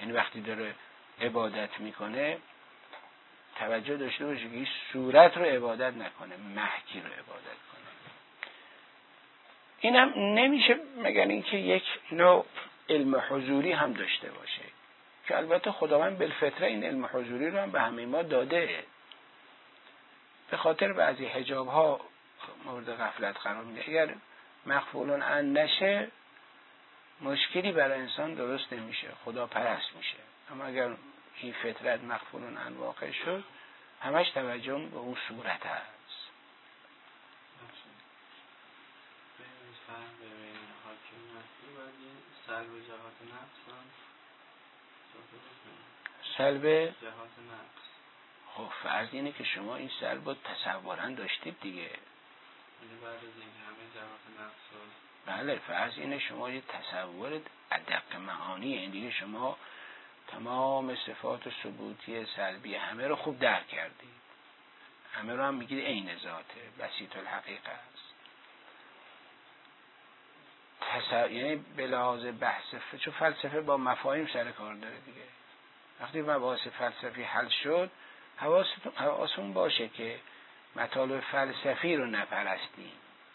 یعنی وقتی داره عبادت میکنه توجه داشته باشه که این صورت رو عبادت نکنه، محکی رو عبادت کنه. اینم نمیشه مگر اینکه یک نوع علم حضوری هم داشته باشه که البته خداوند بالفطره این علم حضوری رو هم به همه ما داده. به خاطر بعضی حجاب ها مورد غفلت قرار میده. اگر مغفولون عن نشه مشکلی برای انسان درست نمیشه، خدا پرست میشه. اما اگر این فطرت مغفولون عن واقع شد همش توجه به اون صورت هست. سلب جهات نقص. خب فرض اینه که شما این سلب رو تصوراً داشتید دیگه. بعد از این همه جهات نقص. بله فرض اینه شما یه تصور ادق معانی، این دیگه شما تمام صفات ثبوتی سلبی همه رو خوب درک کردید. همه رو هم میگید عین ذاته، بسیط الحقیقه است. یعنی به لحاظ بحث چون فلسفه با مفاهیم سر کار داره دیگه. وقتی مباحث فلسفی حل شد حواستون باشه که مطالب فلسفی رو نپرستید.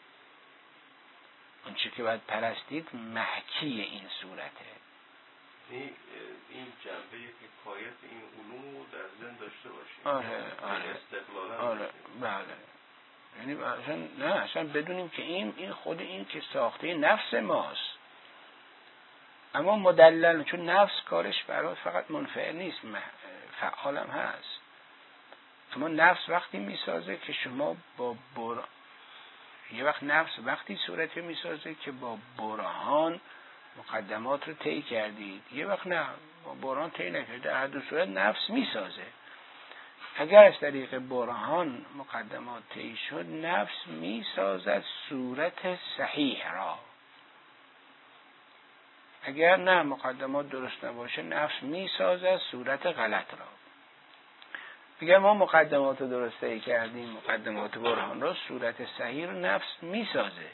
اون چی که باید پرستید محکی این صورته. این جنبه حکایت این علوم در ذهن داشته باشیم. آره استقلالا. آره بله. یعنی اصلا بدونیم که این خود این که ساخته نفس ماست. اما مدلل، چون نفس کارش برای فقط منفعل نیست، فعالم هست. اما نفس وقتی میسازه که شما با یه وقت نفس وقتی صورتی میسازه که با برهان مقدمات رو طی کردید، یه وقت نه با برهان طی نکرده. در هر دو صورت نفس میسازه. اگر از طریق برهان مقدمات طی شد نفس میسازد صورت صحیح را. اگر نه مقدمات درست نباشه نفس میسازد صورت غلط را. اگر ما مقدمات رو درست طی کردیم، مقدمات برهان را، صورت صحیح رو نفس میسازه.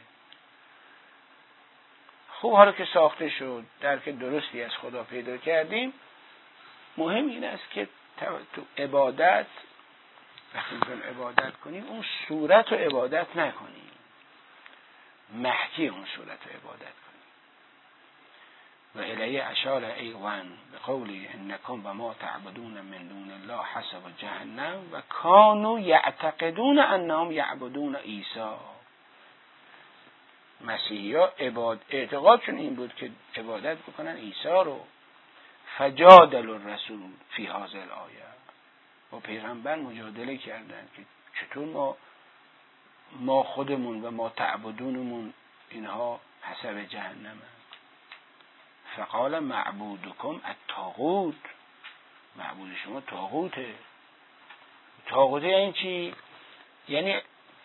خوب حالا که ساخته شد، درک درستی از خدا پیدا کردیم، مهم این است که تو عبادت وقتی می‌خوایم عبادت کنیم اون صورت رو عبادت نکنیم، محکی اون صورت رو عبادت کنیم. و الیه اشار ایوان به قولی انکم و ما تعبدون من دون الله حسب جهنم و کانوا یعتقدون انهم یعبدون عیسی. مسیحی‌ها اعتقادشون این بود که عبادت بکنن عیسی رو. فجادل الرسول فی هذه الآیه، با پیغمبر مجادله کردن که چطور ما خودمون و ما تعبدونمون اینها حسب جهنم. فقال معبودکم الطاغوت، معبود شما طاغوته. طاغوته یعنی چی؟ یعنی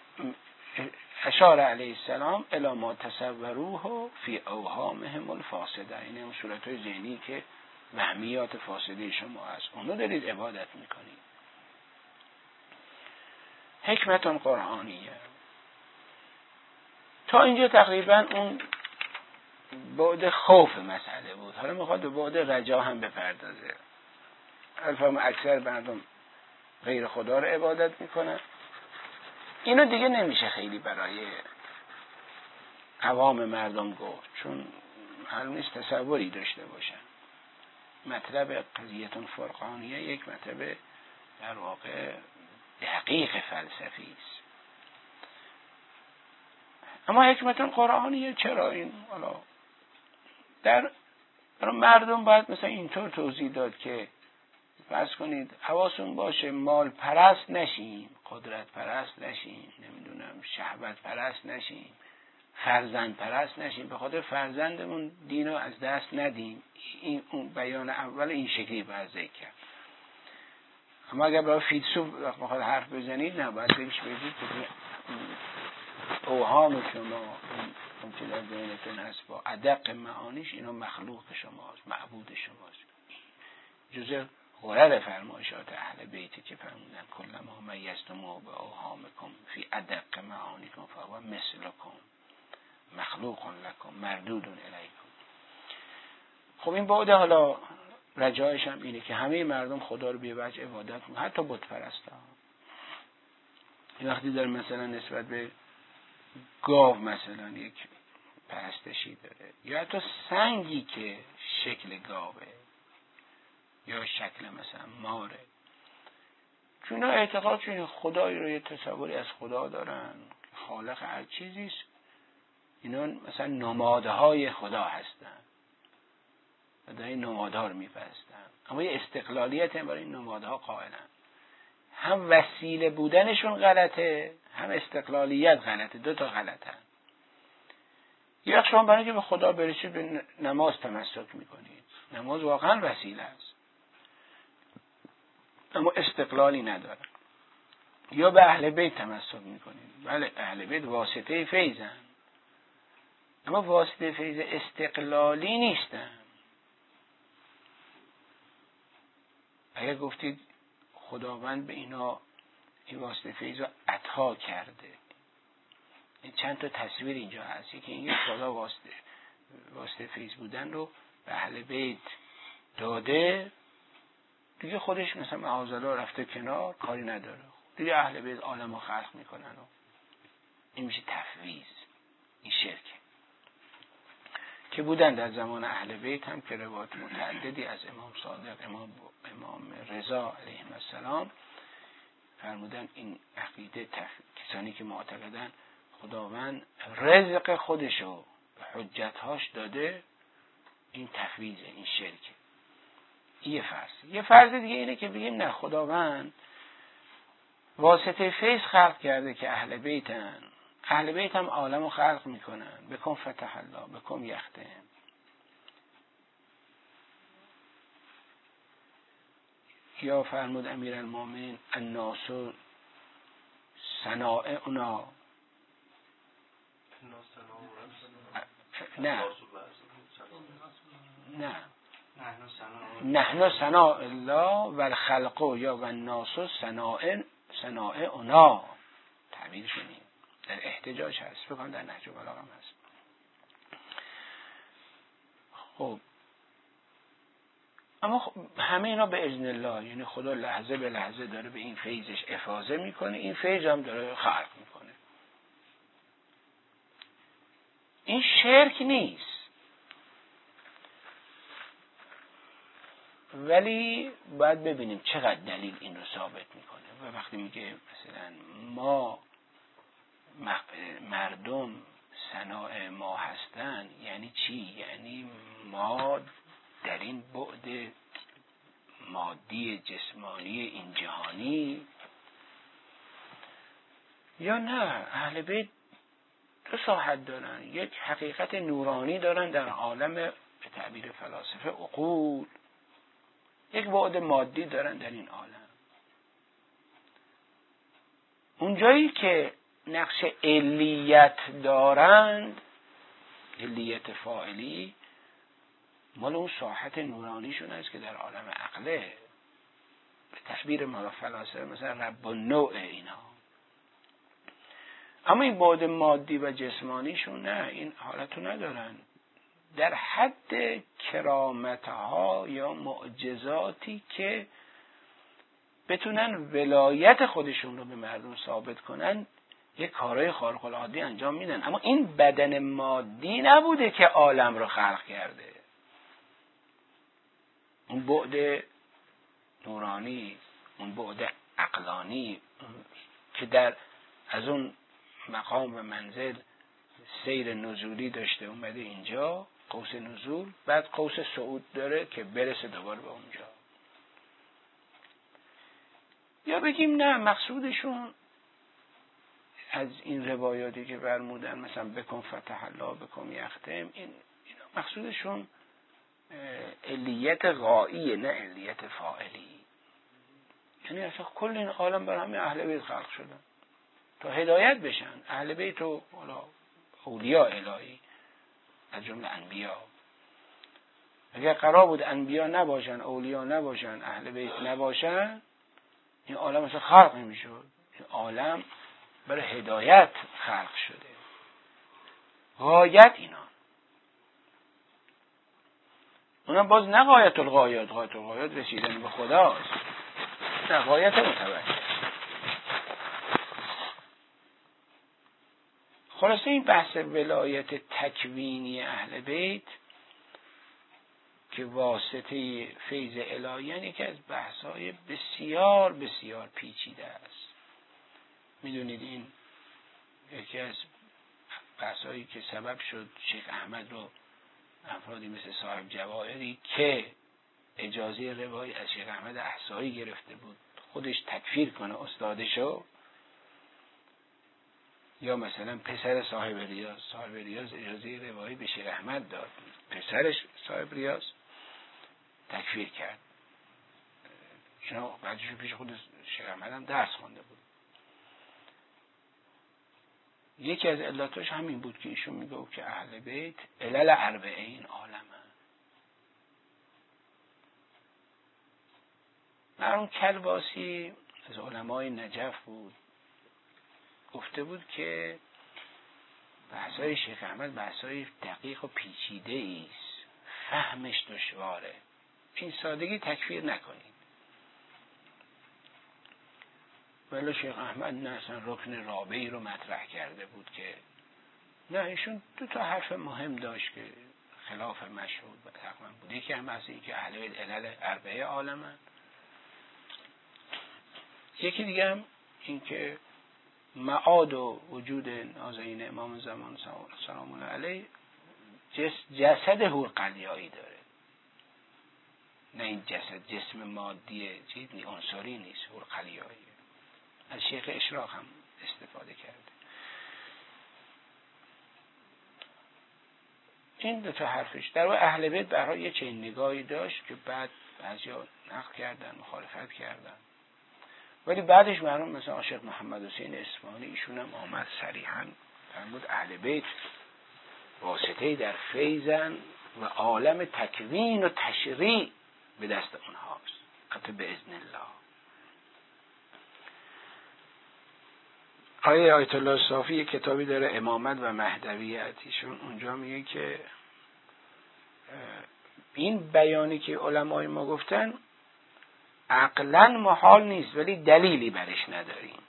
اشاره علیه السلام الی ما تصوروه فی اوهامهم الفاسده، این هم صورت‌های ذهنی که وهمیات فاسده شما هست، اونو دارید عبادت میکنید. حکمت قرآنیه. تا اینجا تقریبا اون بعد خوف مسئله بود. حالا میخواد به بعد رجا هم بپردازه. البته اکثر مردم غیر خدا رو عبادت میکنن. اینو دیگه نمیشه خیلی برای عوام مردم گفت، چون معلوم نیست تصوری داشته باشن. مطلب قضیتون فرقانیه یک مطلب در واقع دقیق فلسفی است. اما حکمتون قرآنیه. چرا این؟ حالا در مردم باید مثلا اینطور توضیح داد که فرض کنید حواستون باشه مال پرست نشیم، قدرت پرست نشیم، نمیدونم شهوت پرست نشیم، فرزند پرست نشیم، به خاطر فرزندمون دین رو از دست ندیم. این اون بیان اول این شکلی باید ذکر کرد. اما اگر برای فیلسوف بخواد حرف بزنید نه، باید بهش بگید که اوهام شما اون که در ذهنتون هست با ادق معانیش اینا مخلوق شماست، معبود شماست. جزء غرر فرمایشات اهل بیتی که فرمودن کلما میزتموه به اوهامکم فی ادق معانیکم فهو مثلکم مخلوق لکم مردود الیکم. خب این بعد حالا رجایش هم اینه که همه مردم خدا رو به وجه عبادت کنن، حتی بت پرستا. وقتی داره مثلا نسبت به گاو مثلا یک پرستشی داره، یا حتی سنگی که شکل گاوه یا شکل مثلا ماره، چون اعتقاد چون خدایی رو یه تصوری از خدا دارن، خالق هر چیزیست، اینا مثلا نمادهای خدا هستن و در این نمادها رو میپرستن، اما یه استقلالیت هم برای این نمادها قائلن. هم وسیله بودنشون غلطه، هم استقلالیت غلطه، دو تا غلطن. یک شما برای اینکه به خدا برسید به نماز تمسک میکنید، نماز واقعا وسیله است اما استقلالی نداره. یا به اهل بیت تمسک میکنید، بله اهل بیت واسطه فیضن اما واسطه فیض استقلالی نیستن. اگر گفتید خداوند به اینا این واسطه فیض رو عطا کرده، این چند تا تصویر اینجا هست، یکی اینکه خدا واسطه فیض بودن رو به اهل بیت داده، دیگه خودش مثلا معاذالله رفته کنار، کاری نداره، دیگه اهل بیت عالم رو خلق میکنن و این میشه تفویض. این شرکه که بودن در زمان اهل بیت هم که روایات متعددی از امام صادق، امام رضا علیه السلام فرمودن این عقیده کسانی که معتقدن خداوند رزق خودشو به حجتهاش داده، این تفویضه، این شرکه. یه فرض دیگه اینه که بگیم نه، خداوند واسطه فیض خلق کرده که اهل بیتن، اهل بیت هم عالم رو خلق میکنن، بکن فتح الله بکن یختم. یا فرمود امیرالمومنین الناس صنائعنا، نه نحن صناع الله و الخلق یا و الناس صنائعنا. تعبیرشون این در احتجاج هست، بکنم در نهج البلاغه هست. خب اما همه اینا به اذن الله، یعنی خدا لحظه به لحظه داره به این فیضش افاضه میکنه، این فیض هم داره خلق میکنه. این شرک نیست، ولی باید ببینیم چقدر دلیل این رو ثابت میکنه. و وقتی میگه مثلا ما مردم صنایع ما هستن، یعنی چی؟ یعنی ما در این بعد مادی جسمانی این جهانی، یا نه اهل بیت دو ساحت دارن، یک حقیقت نورانی دارن در عالم به تعبیر فلاسفه عقول، یک بعد مادی دارن در این عالم. اونجایی که نقش علیت دارند، علیت فاعلی، مال اون ساحت نورانیشون است که در عالم عقله، به تعبیر ما فلاسفه مثلا رب النوع اینا. اما این بعد مادی و جسمانیشون نه، این حالتو ندارن. در حد کرامتها یا معجزاتی که بتونن ولایت خودشون رو به مردم ثابت کنن، یک کارهای خارق العاده انجام میدن. اما این بدن مادی نبوده که عالم رو خلق کرده. اون بعد نورانی، اون بعد عقلانی که در از اون مقام و منزل سیر نزولی داشته اومده اینجا، قوس نزول، بعد قوس صعود داره که برسه دوباره به اونجا. یا بگیم نه، مقصودشون از این روایاتی که فرمودن مثلا بکن فتح الله بکن یختم، این مقصودشون علیت غائیه، نه علیت فاعلی. یعنی اصلا کل این عالم برای همین اهل بیت خلق شدن تا هدایت بشن. اهل بیت و اولیاء الهی از جمله انبیا. اگر قرار بود انبیا نباشن، اولیاء نباشن، اهل بیت نباشن، این عالم اصلا خلق نمیشد. این عالم برای هدایت خلق شده. غایت اینا. اونم باز نه غایت الغایات، غایت الغایات رسیدن به خداست، نه غایت متوجه. خلاصه این بحث ولایت تکوینی اهل بیت که واسطه فیض الهی یکی از بحث‌های بسیار بسیار پیچیده است. میدونید این یکی از بحث‌هایی که سبب شد شیخ احمد رو افرادی مثل صاحب جواهری که اجازه روایی از شیخ احمد احصایی گرفته بود خودش تکفیر کنه استادشو، یا مثلا پسر صاحب ریاض اجازه روایی به شیخ احمد داد، پسرش صاحب ریاض تکفیر کرد، چون بعدش پیش خود شیخ احمد هم درس خونده بود. یکی از علتاش همین بود که ایشون میگه که اهل بیت علل اربعین عالمه. مرحوم کلباسی از علمای نجف بود، گفته بود که بحثای شیخ احمد بحثای دقیق و پیچیده است، فهمش دشواره، این سادگی تکفیر نکنید. ولی شیخ احمد نه اصلا رکن رابعی رو مطرح کرده بود که نه، ایشون دو تا حرف مهم داشت که خلاف مشهود و تقریبا بود. یکی هم از این که اهل بیت علل اربعه عالمن، یکی دیگه هم این که معاد و وجود نازنین امام زمان سلام الله علیه جسد حورقلیایی داره، نه این جسم مادی چیز نی، عنصری نیست، حورقلیایی. از شیخ اشراق هم استفاده کرده. این دو تا حرفش در واقع اهل بیت برای یه چنین نگاهی داشت که بعد بعضیا نقد کردن، مخالفت کردن، ولی بعدش مرحوم مثلا عاشق محمد حسین اصفهانی ایشون هم آمد صریحاً فرمود اهل بیت واسطه‌ای در فیضن و عالم تکوین و تشریع به دست اونهاست، حتی به اذن الله. آیت الله صافی یک کتابی داره امامت و مهدویت، ایشون اونجا میگه که این بیانی که علمای ما گفتن عقلاً محال نیست ولی دلیلی برش نداریم،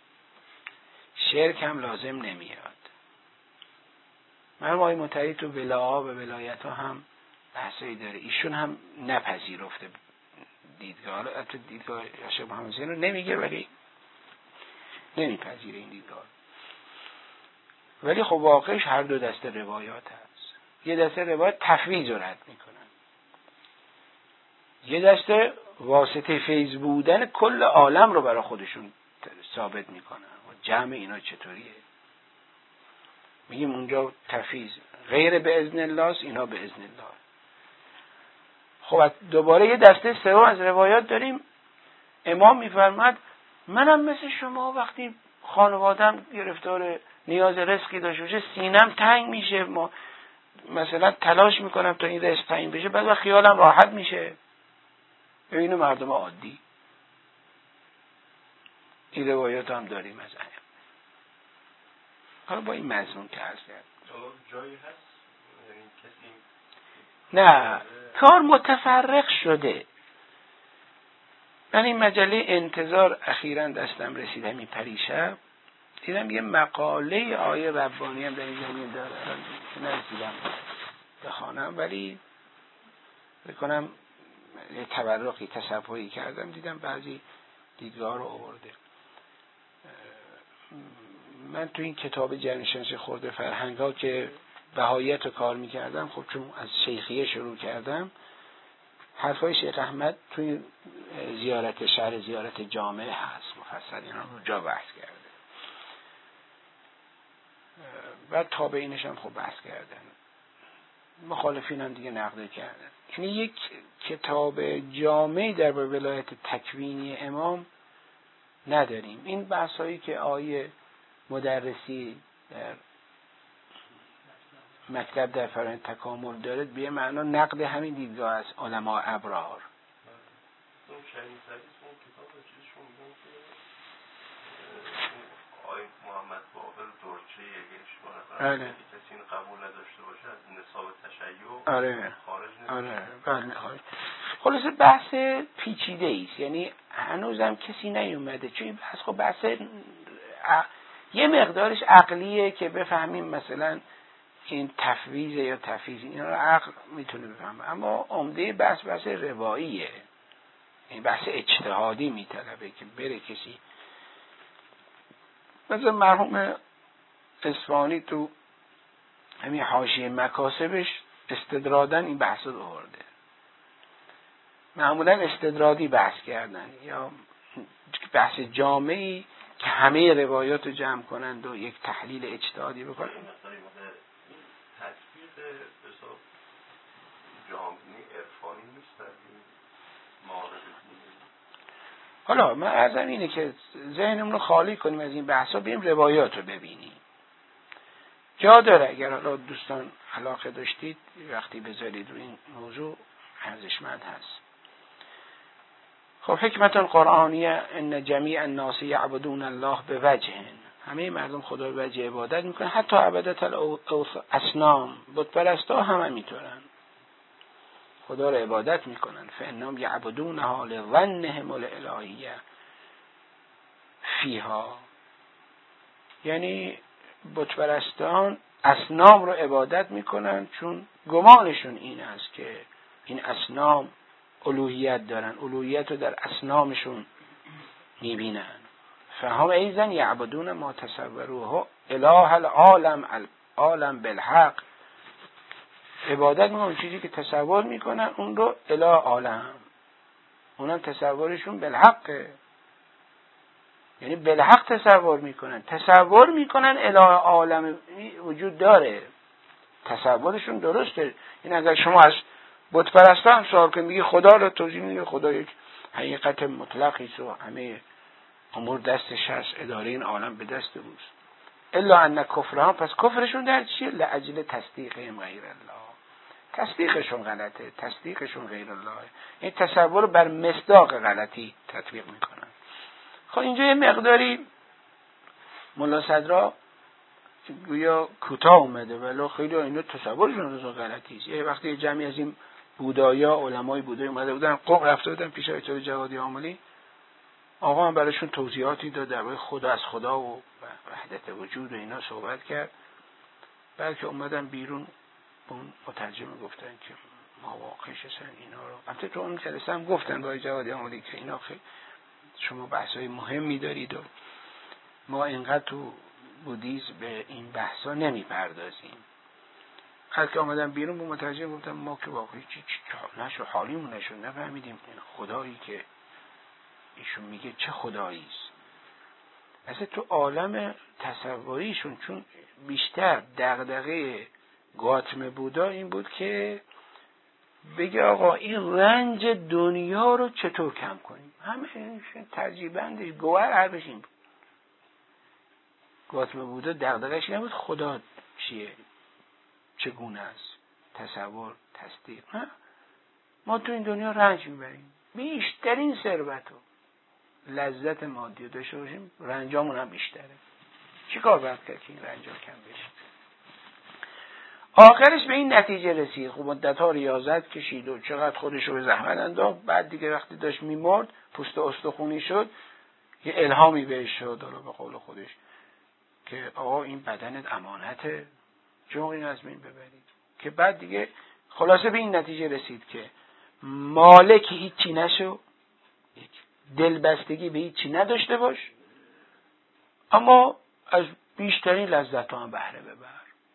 شرک هم لازم نمیاد. مرحوم آقای مطهری تو ولاها و ولایت ها هم بحثایی داره، ایشون هم نپذیرفته دیدگاه، البته دیدگاه عاشق محمد حسین رو نمیگه ولی نمیپذیره این دیدگاه، ولی خب واقعش هر دو دسته روایات هست. یه دسته روایات تفویض رو رد میکنن، یه دسته واسطه فیض بودن کل عالم رو برای خودشون ثابت میکنن. و جمع اینا چطوریه؟ میگیم اونجا تفویض غیر به اذن الله است، اینا به اذن الله. خب دوباره یه دسته سوم از روایات داریم، امام میفرماد منم مثل شما وقتی خانوادم گرفتار نیاز رزقی داشته باشه سینم تنگ میشه، مثلا تلاش میکنم تا این رزق تنگ بشه، بعد خیالم راحت میشه. ببینه مردم عادی این روایات هم داریم از ایم. حالا با این مضمون که عرض کرد جایی هست یعنی کسی نه کار متفرق شده. من این مجله انتظار اخیراً دستم رسید همین پریشب، دیدم یه مقاله آیه ربانی هم در این زمین داره، نرسیدم بخوانم ولی بکنم یه تبرقی تصفحی کردم، دیدم بعضی دیدگاه رو آورده. من تو این کتاب جنشنش خورده فرهنگ ها که بهایت رو کار میکردم، خب چون از شیخیه شروع کردم، حرفای شیخ احمد تو این زیارت شهر زیارت جامعه هست، مفصل اینا رو جا بحث کرده و تابعینش هم خب بحث کردن، مخالفین هم دیگه نقد کردن. یعنی یک کتاب جامعی در ولایت تکوینی امام نداریم. این بحثایی که آیه مدرسی در مکتب در فرهنگ تکامل داره به معنا نقد همین دیدگاه از علما ابرار. آقای محمد باقر دورچه یگش بله. کسی این قبول نداشته باشه از نصاب تشیع آره. خارج نمیشه. آره. بله خارج. خلاصه بحث پیچیده ایست، یعنی هنوزم کسی نیومده، چون این بحث خب بحث یه مقدارش عقلیه که بفهمیم مثلا این تفویض یا تفیض، اینا رو عقل میتونه بفهمه، اما عمده بحث رواییه، این بحث اجتهادی میطلبه که بره کسی مثلا مرحوم اصفهانی تو همین حاشیه مکاسبش استدرادن این بحث رو آورده. معمولا استدرادی بحث کردن یا بحث جامعی که همه روایات رو جمع کنند و یک تحلیل اجتهادی بکنند. تطبیق حساب جامعی عرفانی نیست در این مورد. حالا من عرضم اینه که ذهنمون رو خالی کنیم از این بحثا، بریم روایات رو ببینیم. جا داره اگر حالا دوستان علاقه داشتید وقتی بذارید رو این موضوع ارزشمند هست. خب حکمت قرآنیه ان جمیع الناس یعبدون الله بوجه، همه مردم خدا به وجه عبادت میکنن، حتی عبادت الاصنام، بت پرستا هم میتونن خدا رو عبادت میکنن. فانهم یعبدونها لظنهم الالهیه فیها، یعنی بت پرستان اصنام رو عبادت میکنن چون گمانشون این است که این اصنام الوهیت دارن، الوهیت رو در اصنامشون میبینن. فهم ایزن یعبدون ما تصوروه اله العالم العالم بالحق، عبادت میکنن چیزی که تصور میکنن اون رو اله عالم، اونم تصورشون بالحقه، یعنی بالحق تصور میکنن اله عالم وجود داره، تصورشون درسته. این اگر شما از بت پرستا هم سوال کنید میگه خدا رو توضیح میده خدا یک حقیقت مطلقی است و همه امور دستش هست، اداره این عالم به دست اوست. الا ان کفرهم، پس کفرشون در چیه؟ لاجل تصدیقهم غیر الله، تصدیقشون غلطه، تصدیقشون غیر الله، این تصور بر مصداق غلطی تطبیق میکنن. خب اینجا یه مقداری ملا صدرا گویا کوتاه اومده ولی خیلی اینو تصورشون از غلطی است. یه وقتی جمعی از این بودایا علمای بودایی اومده بودن قم رفته بودن پیش آیت الله جوادی عاملی، آقا هم براشون توضیحاتی داد درباره خدا از خدا و وحدت وجود و اینا صحبت کرد. بلکه اومدن بیرون اون مترجم گفتن که ما واقعش هستن اینا رو، البته تو اون جلسه هم گفتن با جوادی عاملی که اینا خیلی شما بحثای مهمی دارید و ما اینقدر تو بودیسم به این بحثا نمیپردازیم. که آمدن بیرون با مترجم گفتن ما که واقعی چی نشو حالیمون نشد، نفهمیدیم این خدایی که ایشون میگه چه خدایی است. اصلا تو عالم تصوریشون چون بیشتر دغدغه گاتم بودا این بود که بگه آقا این رنج دنیا رو چطور کم کنیم، همه ترجیبندش گوهر حرفش این بود. گاتم بودا دغدغه‌اش نبود خدا چیه چگونه است، تصور تصدیق، نه ما تو این دنیا رنج میبریم، بیشترین ثروت و لذت مادی رو داشته باشیم رنجامون هم بیشتره، چی کار باید کرد که این رنجا کم بشه؟ آخرش به این نتیجه رسید. خب مدت‌ها ریاضت کشید و چقدر خودش رو به زحمت انداخت، بعد دیگه وقتی داشت میمرد پوست استخونی شد، یه الهامی بهش شد حالا به قول خودش که آقا این بدنت امانته، جوقی از بین ببرید. که بعد دیگه خلاصه به این نتیجه رسید که مالک هیچی نشو، دلبستگی به هیچی نداشته باش، اما از بیشترین لذت ها هم بهره ببر.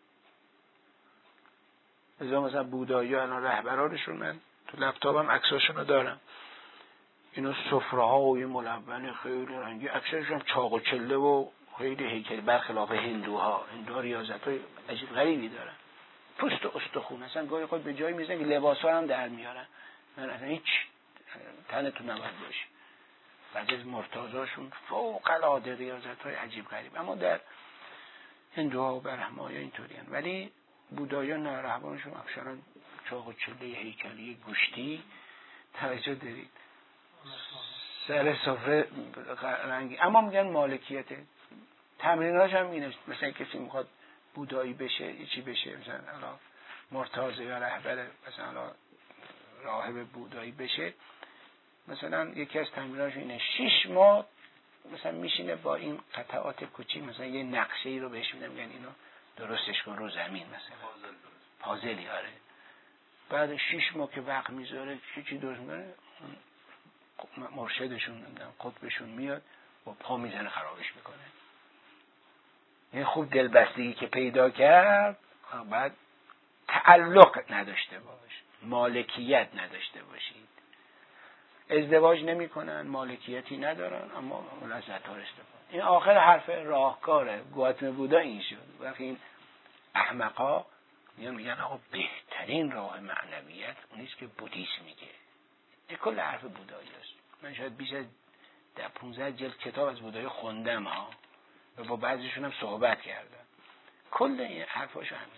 مثلا بودایی الان رهبرانشون، من تو لپتاپم عکساشون رو دارم، اینا سفره ها و این ملون خیلی رنگی، اکثرشون چاق و چله و خیلی هیکل، برخلاف هندوها ریاضت های عجیب غریبی دارن، پوست و استخون، اصلا گاهی خود به جایی میزنن که لباس ها هم در میارن، من اصلا هیچ تنتون نباید باشی. بعضی از مرتضاشون فوق العاده ریاضت های عجیب غریب، اما در هندوها و برهم‌ها اینطوری هستند. ولی بودایان نه، رهبانشون اکثرا چاق و چله هیکلی گوشتی، توجه دارید، سر سفره رنگی، اما میگن مالکیت تمریناش هم اینه. مثلا کسی میخواد بودایی بشه، چی بشه، مثلا الان مرتضی یا رهبر مثلا راهب بودایی بشه، مثلا یکی از تمریناش اینه 6 ماه مثلا میشینه با این قطعات کوچیک، مثلا یه نقشه ای رو بهش میدن، میگن اینو درستش کن رو زمین، مثلا پازلی. آره بعد 6 ماه که وقت میذاره چی درست میکنه، مرشدشون نمیدونم قطبشون میاد با پا میزنه خرابش میکنه. این خوب دلبستگی که پیدا کرد، بعد تعلق نداشته باش، مالکیت نداشته باشید. ازدواج نمی کنن، مالکیتی ندارن، اما لذت ها استفاده. این آخر حرف راهکاره. گواتم بودا این شد. وقتی این احمقا میگن آقا بهترین راه معنویت اونیست که بودیسم میگه. این کل حرف بودایی است. من شاید بیش از 15 جلد کتاب از بودایی خوندم ها و با بعضیشون هم صحبت کردم. کل این حرفاشو همینه.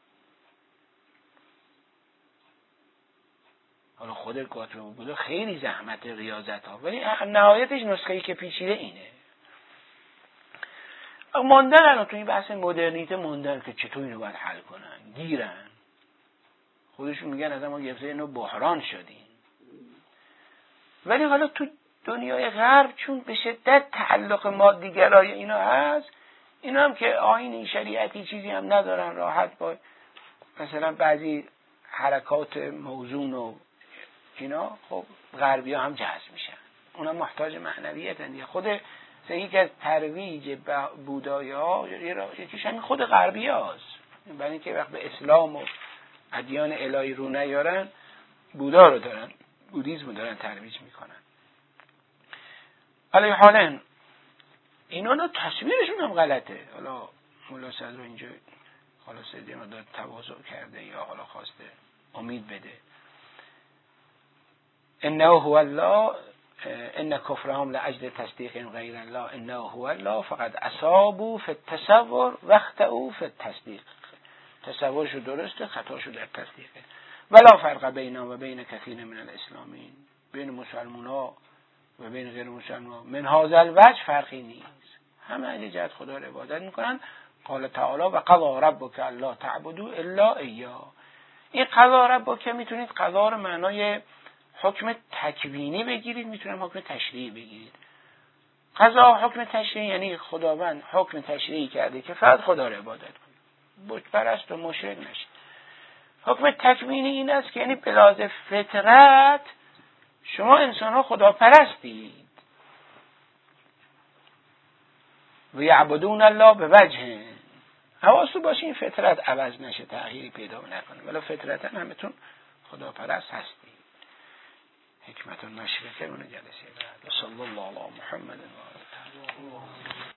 حالا خود گواتم بودا خیلی زحمت ریاضت ها، ولی نهایتش نسخه‌ای که پیچیده اینه. ماندن الان تو این بحث مدرنیته موندن که چطور اینو باید حل کنن، گیرن. خودشون میگن از ما گرفته اینو بحران شدیم. ولی حالا تو دنیای غرب چون به شدت تعلق مادیگرای اینا هست، اینا هم که آیین شریعتی چیزی هم ندارن، راحت با مثلا بعضی حرکات موزون و اینا، خب غربی ها هم جذب میشن. اونا محتاج معنویتن. خود یکی از ترویج بودایی ها یکیش همین خود غربی هاست. برای اینکه وقت به اسلام و ادیان الهی رو نیارن، بودا رو دارن، بودیسم رو دارن ترویج میکنن. حالا حالا اینا تصویرشون هم غلطه. حالا مولا صدر اینجا حالا سیدی ما داد تواضع کرده یا حالا خواسته امید بده. انه هو الله ان کفرهم لاجل تصدیق غیر الله انه هو الله فقد اصابوا فی التصور واخطئوا فی التصدیق. تصورشو درسته، خطاشو در تصدیقه. ولا فرق بینا و بین کثیر من الاسلامین، بین مسلمان‌ها و بین غیر مسلمان‌ها من هذا الوجه فرقی نیست. همه از جهت خدا رو عبادت میکنن. قال تعالی و قضا ربک الا تعبدوا الا ایاه. این قضا ربک میتونید قضا رو معنای حکم تکوینی بگیرید، میتونم حکم تشریعی بگیرید. قضا حکم تشریعی یعنی خداوند حکم تشریعی کرده که فقط خدا رو عبادت کنید، بت پرست و مشرک نشید. حکم تکوینی این است که یعنی به لحاظ فطرت شما انسان ها خدا پرستید. و یعبدون الله به وجه. حواستون باشه این فطرت عوض نشه، تغییری پیدا نکنه، ولی فطرتا همتون خدا پرست هستید. حکمت المشرقه اون جلسه بعد. صلی الله علی محمد و آله.